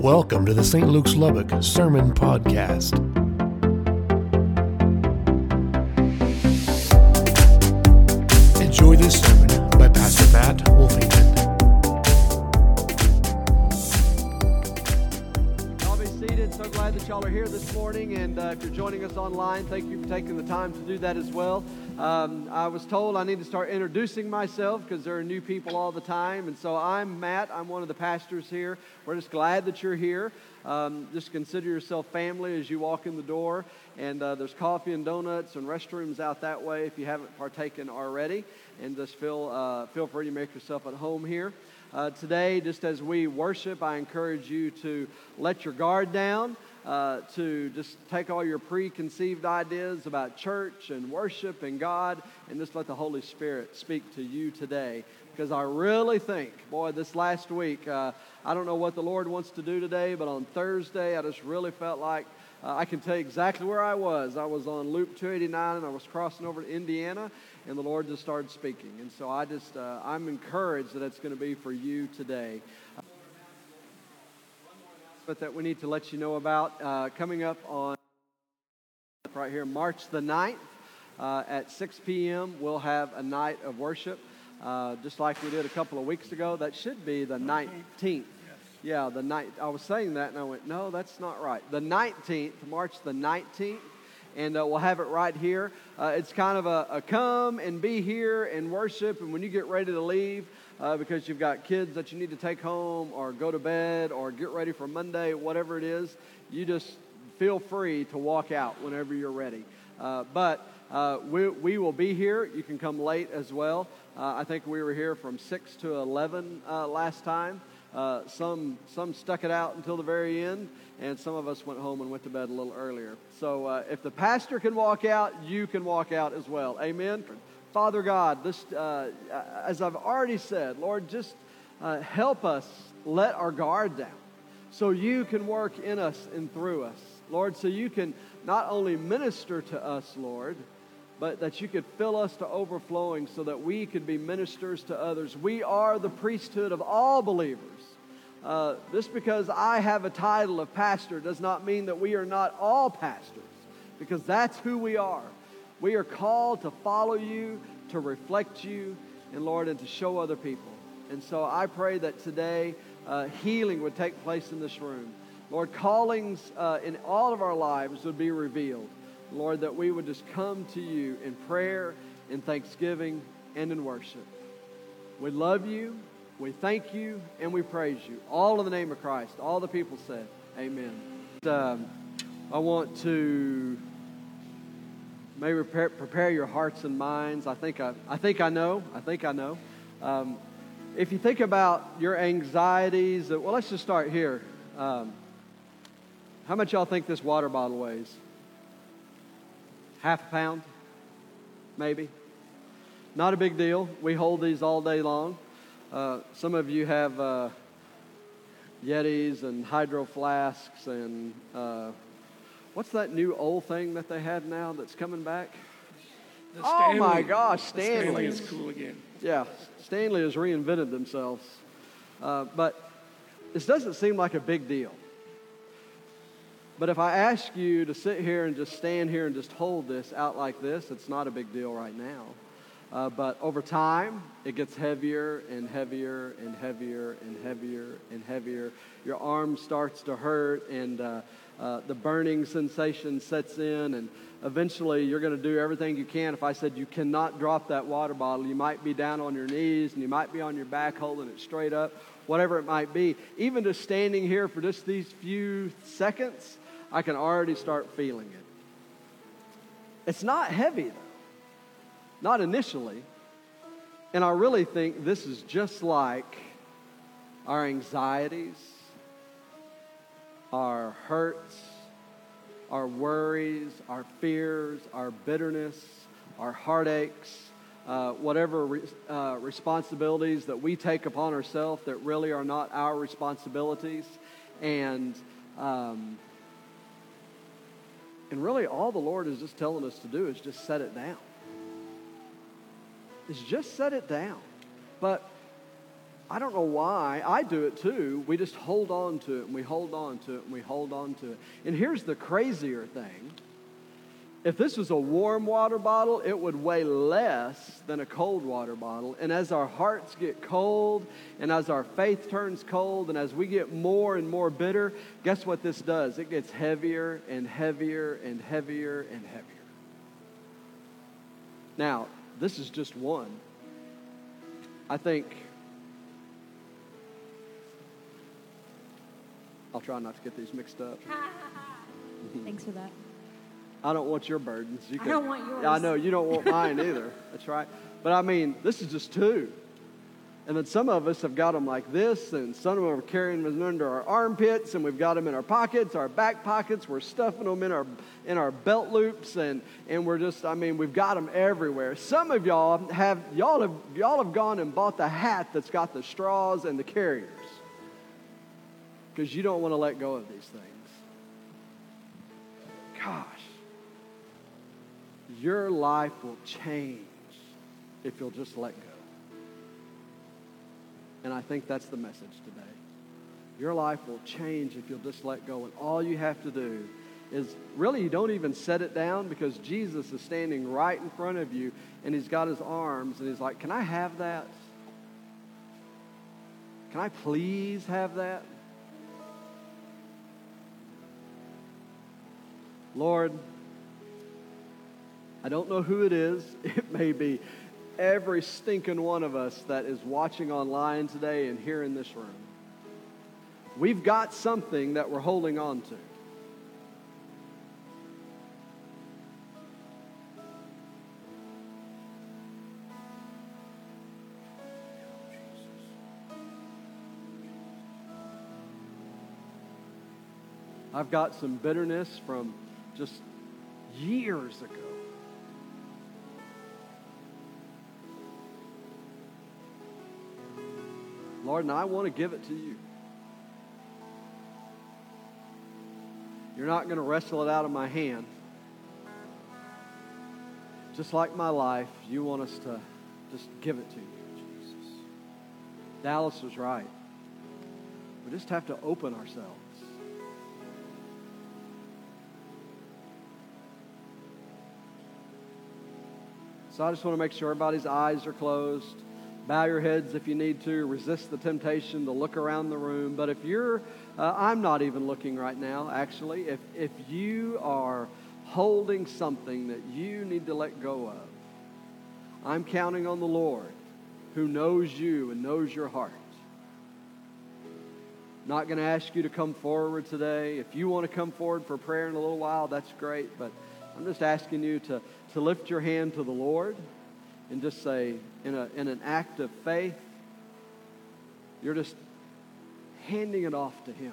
Welcome to the St. Luke's Lubbock Sermon Podcast. Enjoy this sermon by Pastor Matt Wolfington. Y'all be seated. So glad that y'all are here this morning, and if you're joining us online, thank you for taking the time to do that as well. I was told I need to start introducing myself because there are new people all the time, and so I'm Matt. I'm one of the pastors here. We're just glad that you're here. Just consider yourself family as you walk in the door, and there's coffee and donuts and restrooms out that way if you haven't partaken already, and just feel free to make yourself at home here. Today, just as we worship, I encourage you to let your guard down, to just take all your preconceived ideas about church and worship and God, and just let the Holy Spirit speak to you today. Because I really think, boy, this last week, I don't know what the Lord wants to do today, but on Thursday, I just really felt like I can tell you exactly where I was. I was on Loop 289, and I was crossing over to Indiana, and the Lord just started speaking. And so I'm encouraged that it's going to be for you today. But that we need to let you know about coming up on right here, March the 9th at 6 p.m. We'll have a night of worship, just like we did a couple of weeks ago. That should be the 19th. Yeah, the night. I was saying that, and I went, no, that's not right. The 19th, March the 19th, and we'll have it right here. It's kind of a come and be here and worship, and when you get ready to leave, because you've got kids that you need to take home or go to bed or get ready for Monday, whatever it is, you just feel free to walk out whenever you're ready. But we will be here. You can come late as well. I think we were here from 6 to 11 last time. Some stuck it out until the very end, and some of us went home and went to bed a little earlier. So if the pastor can walk out, you can walk out as well. Amen. Father God, this, as I've already said, Lord, just help us let our guard down so you can work in us and through us. Lord, so you can not only minister to us, Lord, but that you could fill us to overflowing so that we could be ministers to others. We are the priesthood of all believers. Just because I have a title of pastor does not mean that we are not all pastors, because that's who we are. We are called to follow you, to reflect you, and Lord, and to show other people. And so I pray that today healing would take place in this room. Lord, callings in all of our lives would be revealed. Lord, that we would just come to you in prayer, in thanksgiving, and in worship. We love you, we thank you, and we praise you. All in the name of Christ. All the people said, amen. I want to maybe prepare your hearts and minds. I think I know. If you think about your anxieties, well, let's just start here. How much y'all think this water bottle weighs? Half a pound, maybe. Not a big deal. We hold these all day long. Some of you have Yetis and hydro flasks and what's that new old thing that they have now that's coming back? Oh my gosh, Stanley is cool again. Yeah, Stanley has reinvented themselves. But this doesn't seem like a big deal. But if I ask you to sit here and just stand here and just hold this out like this, it's not a big deal right now. But over time, it gets heavier and heavier and heavier and heavier and heavier. Your arm starts to hurt, and the burning sensation sets in, and eventually you're going to do everything you can. If I said you cannot drop that water bottle, you might be down on your knees, and you might be on your back holding it straight up, whatever it might be. Even just standing here for just these few seconds, I can already start feeling it. It's not heavy, though. Not initially. And I really think this is just like our anxieties, our hurts, our worries, our fears, our bitterness, our heartaches, whatever responsibilities that we take upon ourselves that really are not our responsibilities. And really all the Lord is just telling us to do is just set it down. Is just set it down. But I don't know why. I do it too. We just hold on to it, and we hold on to it, and we hold on to it. And here's the crazier thing. If this was a warm water bottle, it would weigh less than a cold water bottle. And as our hearts get cold, and as our faith turns cold, and as we get more and more bitter, guess what this does? It gets heavier and heavier and heavier and heavier. Now, this is just one. I think, I'll try not to get these mixed up. Thanks for that. I don't want your burdens. I don't want yours. Yeah, I know, you don't want mine either. That's right. But I mean, this is just two. And then some of us have got them like this, and some of them are carrying them under our armpits, and we've got them in our pockets, our back pockets. We're stuffing them in our belt loops, and we're just, I mean, we've got them everywhere. Some of y'all have gone and bought the hat that's got the straws and the carriers because you don't want to let go of these things. Gosh. Your life will change if you'll just let go. And I think that's the message today. Your life will change if you'll just let go. And all you have to do is, really, you don't even set it down because Jesus is standing right in front of you and he's got his arms and he's like, can I have that? Can I please have that? Lord, I don't know who it is. It may be every stinking one of us that is watching online today and here in this room. We've got something that we're holding on to. I've got some bitterness from just years ago. Lord, and I want to give it to you. You're not going to wrestle it out of my hand. Just like my life, you want us to just give it to you, Jesus. Dallas was right. We just have to open ourselves. So I just want to make sure everybody's eyes are closed. Bow your heads if you need to. Resist the temptation to look around the room. But if you're, I'm not even looking right now, actually. If you are holding something that you need to let go of, I'm counting on the Lord who knows you and knows your heart. Not going to ask you to come forward today. If you want to come forward for prayer in a little while, that's great. But I'm just asking you to lift your hand to the Lord and just say, in an act of faith, you're just handing it off to Him.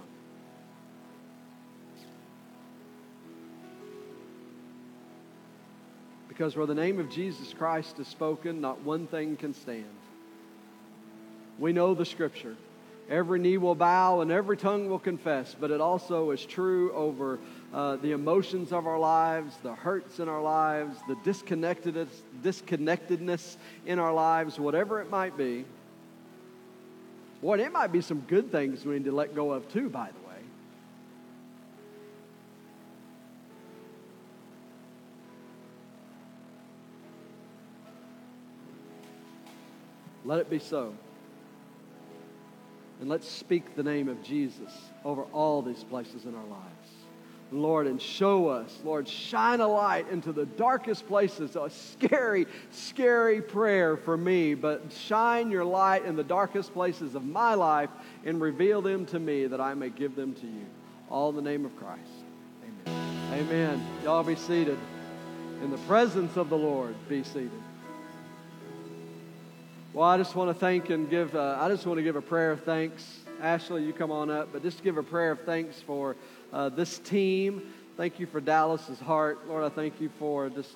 Because where the name of Jesus Christ is spoken, not one thing can stand. We know the Scripture. Every knee will bow and every tongue will confess, but it also is true over the emotions of our lives, the hurts in our lives, the disconnectedness in our lives, whatever it might be. Boy, it might be some good things we need to let go of too, by the way. Let it be so. And let's speak the name of Jesus over all these places in our lives. Lord, and show us, Lord, shine a light into the darkest places. A scary, scary prayer for me, but shine your light in the darkest places of my life and reveal them to me that I may give them to you. All in the name of Christ. Amen. Amen. Y'all be seated. In the presence of the Lord, be seated. Well, I just want to thank and give, I just want to give a prayer of thanks. Ashley, you come on up, but just give a prayer of thanks for this team. Thank you for Dallas's heart. Lord, I thank you for just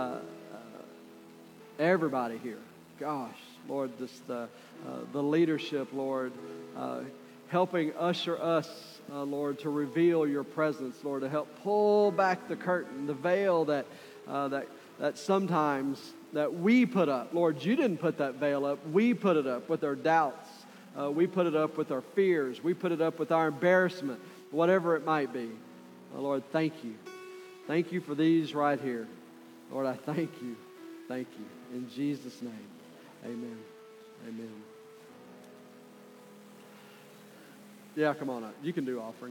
everybody here. Gosh, Lord, just the leadership, Lord, helping usher us, Lord, to reveal your presence, Lord, to help pull back the curtain, the veil that sometimes that we put up. Lord, you didn't put that veil up. We put it up with our doubts, We put it up with our fears. We put it up with our embarrassment, whatever it might be. Lord, thank you. Thank you for these right here. Lord, I thank you. Thank you. In Jesus' name, amen. Amen. Yeah, come on up. You can do offering.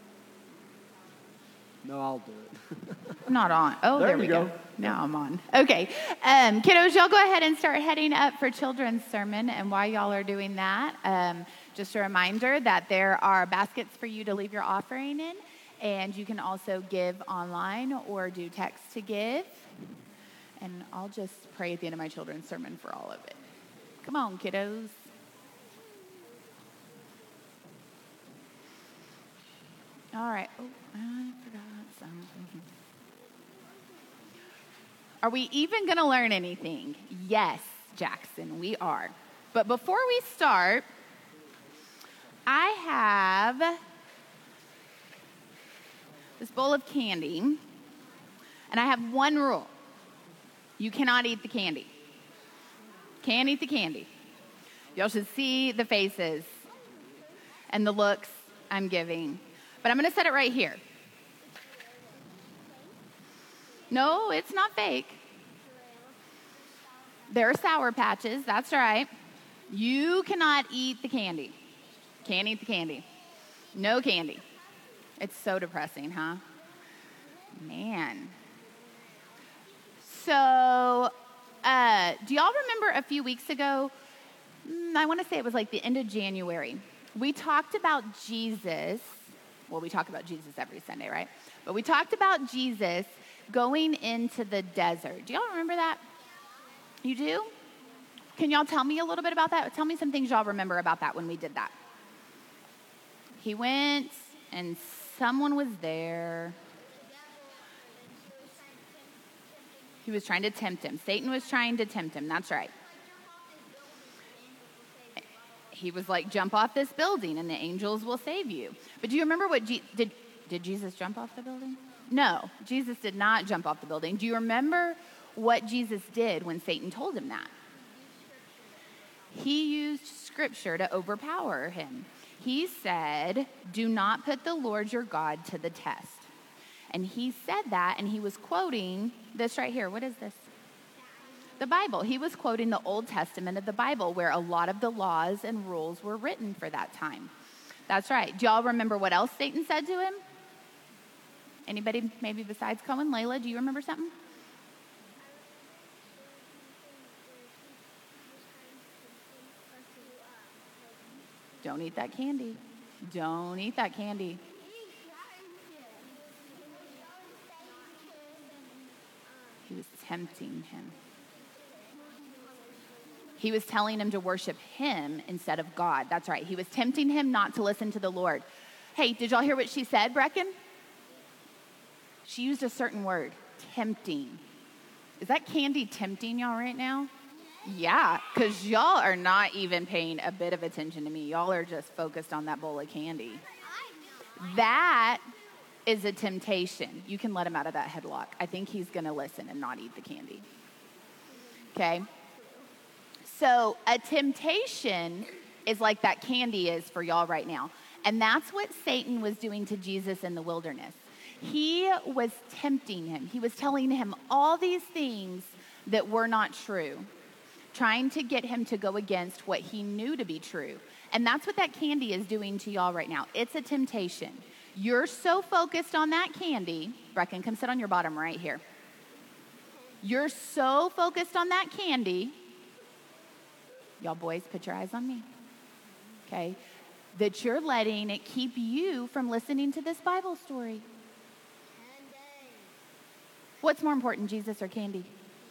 No, I'll do it. I'm not on. Oh, There there you we go. go. Now I'm on. Okay. Kiddos, y'all go ahead and start heading up for children's sermon. And while y'all are doing that, just a reminder that there are baskets for you to leave your offering in. And you can also give online or do text to give. And I'll just pray at the end of my children's sermon for all of it. Come on, kiddos. All right. Oh, I forgot something. Are we even going to learn anything? Yes, Jackson, we are. But before we start, I have this bowl of candy, and I have one rule. You cannot eat the candy. Can't eat the candy. Y'all should see the faces and the looks I'm giving. But I'm going to set it right here. No, it's not fake. There are Sour Patches, that's right. You cannot eat the candy. Can't eat the candy. No candy. It's so depressing, huh? Man. So, do y'all remember a few weeks ago, I want to say it was like the end of January, we talked about Jesus. Well, we talk about Jesus every Sunday, right? But we talked about Jesus going into the desert. Do y'all remember that? You do? Can y'all tell me a little bit about that? Tell me some things y'all remember about that when we did that. He went and someone was there. He was trying to tempt him. Satan was trying to tempt him. That's right. He was like, jump off this building and the angels will save you. But do you remember what did Jesus jump off the building? No, Jesus did not jump off the building. Do you remember what Jesus did when Satan told him that? He used scripture to overpower him. He said, do not put the Lord your God to the test. And he said that, and he was quoting this right here. What is this? The Bible. He was quoting the Old Testament of the Bible, where a lot of the laws and rules were written for that time. That's right. Do y'all remember what else Satan said to him? Anybody maybe besides Cohen? Layla, do you remember something? Don't eat that candy. Don't eat that candy. He was tempting him. He was telling him to worship him instead of God. That's right. He was tempting him not to listen to the Lord. Hey, did y'all hear what she said, Brecken? She used a certain word, tempting. Is that candy tempting y'all right now? Yeah, because y'all are not even paying a bit of attention to me. Y'all are just focused on that bowl of candy. That is a temptation. You can let him out of that headlock. I think he's going to listen and not eat the candy. Okay? So a temptation is like that candy is for y'all right now. And that's what Satan was doing to Jesus in the wilderness. He was tempting him. He was telling him all these things that were not true, trying to get him to go against what he knew to be true. And that's what that candy is doing to y'all right now. It's a temptation. You're so focused on that candy. Brecken, come sit on your bottom right here. You're so focused on that candy. Y'all boys, put your eyes on me. Okay? That you're letting it keep you from listening to this Bible story. What's more important, Jesus or candy?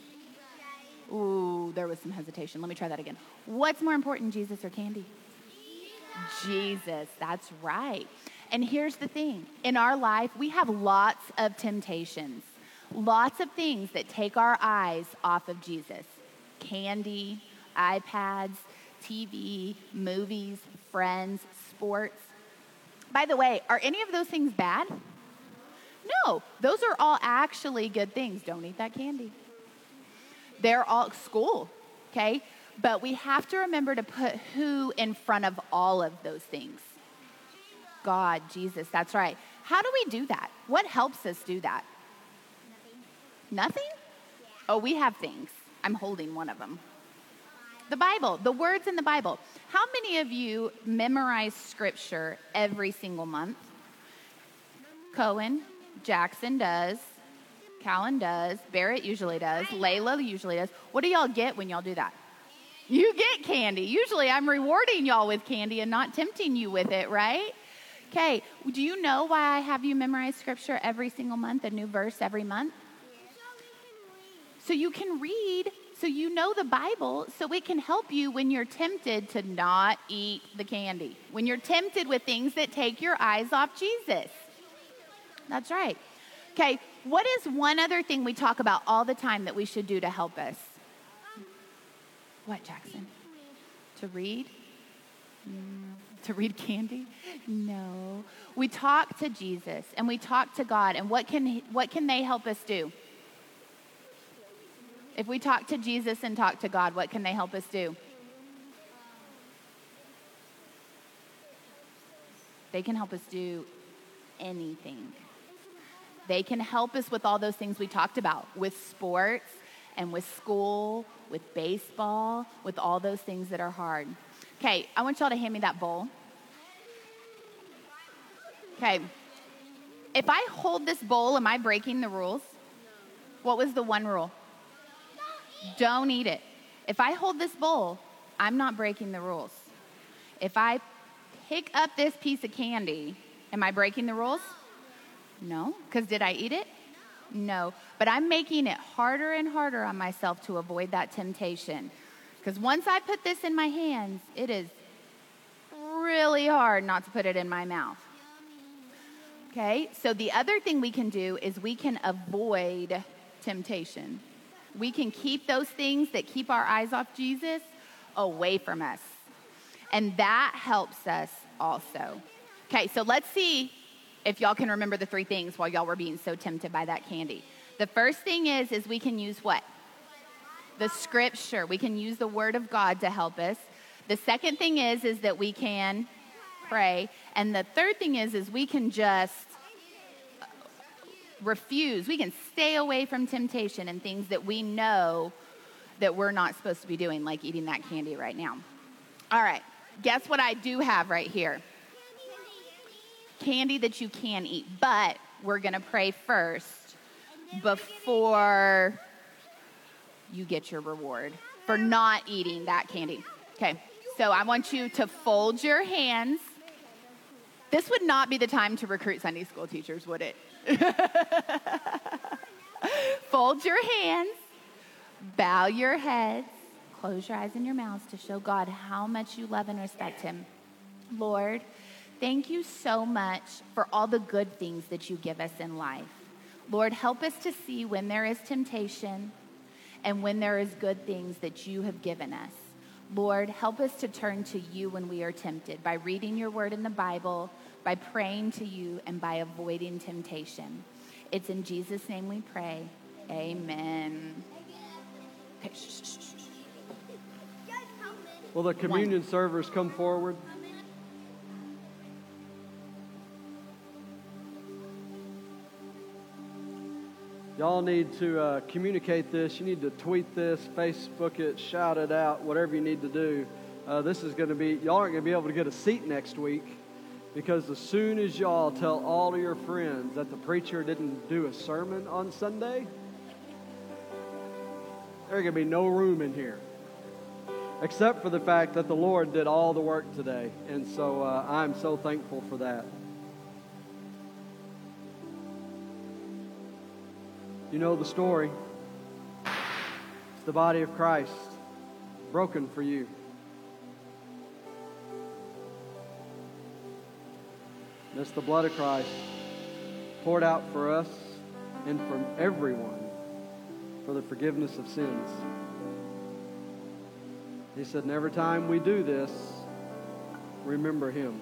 Ooh, there was some hesitation. Let me try that again. What's more important, Jesus or candy? Jesus, that's right. And here's the thing. In our life, we have lots of temptations. Lots of things that take our eyes off of Jesus. Candy, iPads, TV, movies, friends, sports. By the way, are any of those things bad? No, those are all actually good things. Don't eat that candy. They're all school, okay? But we have to remember to put who in front of all of those things. God, Jesus, that's right. How do we do that? What helps us do that? Nothing? Oh, we have things. I'm holding one of them. The Bible, the words in the Bible. How many of you memorize scripture every single month? Cohen, Jackson does, Callan does, Barrett usually does, Layla usually does. What do y'all get when y'all do that? You get candy. Usually I'm rewarding y'all with candy and not tempting you with it, right? Okay, do you know why I have you memorize scripture every single month, a new verse every month? So you can read, so you know the Bible, so it can help you when you're tempted to not eat the candy. When you're tempted with things that take your eyes off Jesus. That's right. Okay, what is one other thing we talk about all the time that we should do to help us? What, Jackson? To read? To read candy? No. We talk to Jesus and we talk to God, and what can they help us do? If we talk to Jesus and talk to God, what can they help us do? They can help us do anything. They can help us with all those things we talked about, with sports and with school, with baseball, with all those things that are hard. Okay, I want y'all to hand me that bowl. Okay, if I hold this bowl, am I breaking the rules? What was the one rule? Don't eat it. If I hold this bowl, I'm not breaking the rules. If I pick up this piece of candy, am I breaking the rules? No, because did I eat it? No, but I'm making it harder and harder on myself to avoid that temptation. Because once I put this in my hands, it is really hard not to put it in my mouth. Okay, so the other thing we can do is we can avoid temptation. We can keep those things that keep our eyes off Jesus away from us. And that helps us also. Okay, so let's see if y'all can remember the three things while y'all were being so tempted by that candy. The first thing is we can use what? The scripture. We can use the word of God to help us. The second thing is that we can pray. And the third thing is we can just refuse. We can stay away from temptation and things that we know that we're not supposed to be doing, like eating that candy right now. All right, guess what I do have right here? Candy that you can eat, but we're going to pray first before you get your reward for not eating that candy. Okay, so I want you to fold your hands. This would not be the time to recruit Sunday school teachers, would it? Fold your hands, bow your heads, close your eyes and your mouths to show God how much you love and respect him. Lord, thank you so much for all the good things that you give us in life. Lord, help us to see when there is temptation and when there is good things that you have given us. Lord, help us to turn to you when we are tempted by reading your word in the Bible, by praying to you, and by avoiding temptation. It's in Jesus' name we pray. Amen. Okay, shh, shh, shh. Will the communion servers come forward? Y'all need to communicate this. You need to tweet this, Facebook it, shout it out, whatever you need to do. This is going to be, y'all aren't going to be able to get a seat next week, because as soon as y'all tell all of your friends that the preacher didn't do a sermon on Sunday, there's going to be no room in here, except for the fact that the Lord did all the work today. And so I'm so thankful for that. You know the story. It's the body of Christ broken for you. And it's the blood of Christ poured out for us and for everyone for the forgiveness of sins. He said, and every time we do this, remember him.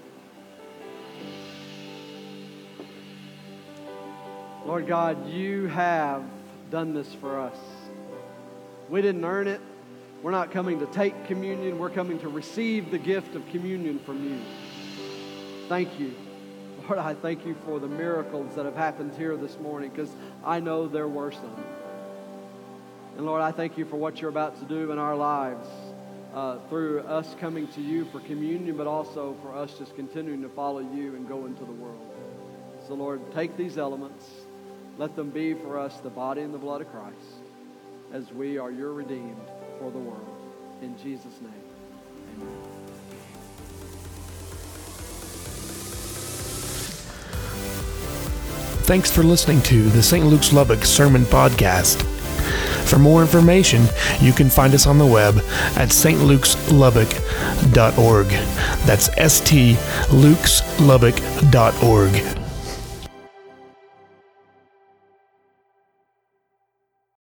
Lord God, you have done this for us. We didn't earn it. We're not coming to take communion. We're coming to receive the gift of communion from you. Thank you. Lord, I thank you for the miracles that have happened here this morning, because I know there were some. And Lord, I thank you for what you're about to do in our lives through us coming to you for communion, but also for us just continuing to follow you and go into the world. So Lord, take these elements. Let them be for us the body and the blood of Christ, as we are your redeemed for the world. In Jesus' name, amen. Thanks for listening to the St. Luke's Lubbock Sermon Podcast. For more information, you can find us on the web at stlukes.lubbock.org. That's stlukes.lubbock.org.